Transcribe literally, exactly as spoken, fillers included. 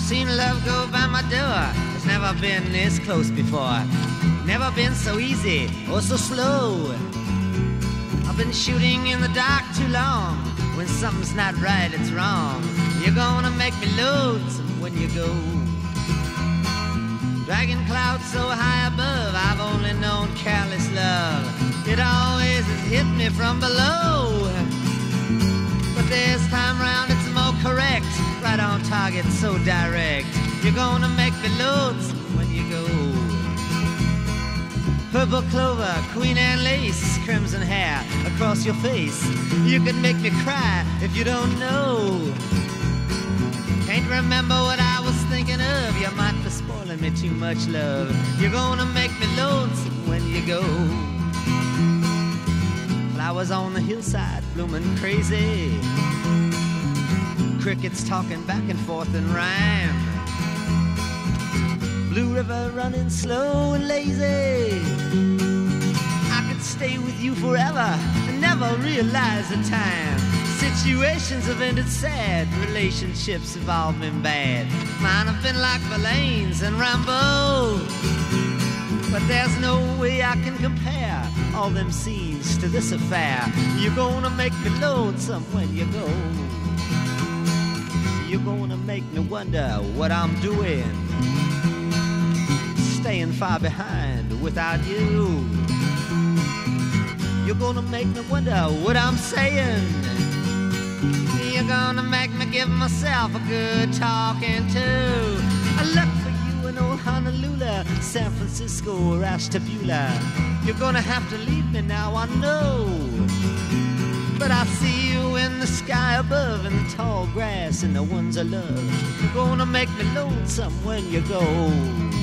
Seen love go by my door. It's never been this close before. Never been so easy or so slow. I've been shooting in the dark too long. When something's not right, it's wrong. You're gonna make me lonesome when you go. Dragging clouds so high above, I've only known careless love. It always has hit me from below. But this time round it's more correct. Right on target, so direct. You're gonna make me lonesome when you go. Purple clover, queen and lace, crimson hair across your face. You could make me cry if you don't know. Can't remember what I was thinking of. You might be spoiling me too much, love. You're gonna make me lonesome when you go. Flowers on the hillside blooming crazy. Crickets talking back and forth in rhyme. Blue river running slow and lazy. I could stay with you forever and never realize the time. Situations have ended sad, relationships have all been bad. Mine have been like Verlaine's and Rambo. But there's no way I can compare all them scenes to this affair. You're gonna make me lonesome when you go. You're gonna make me wonder what I'm doing, staying far behind without you. You're gonna make me wonder what I'm saying. You're gonna make me give myself a good talking to. I look for you in old Honolulu, San Francisco or Ashtabula. You're gonna have to leave me now, I know. But I see you in the sky above, in the tall grass and the ones I love. You're gonna make me lonesome when you go.